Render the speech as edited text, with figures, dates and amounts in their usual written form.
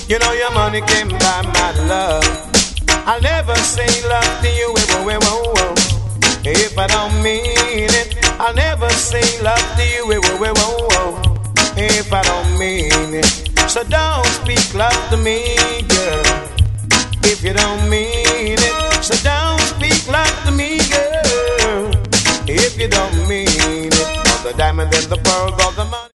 You know your money can buy my love. I'll never say love to you, if I don't mean it. I'll never say love to you, if I don't mean it. So don't speak love to me, girl, if you don't mean it. So don't speak love to me, girl, if you don't mean it. On the diamond and the pearl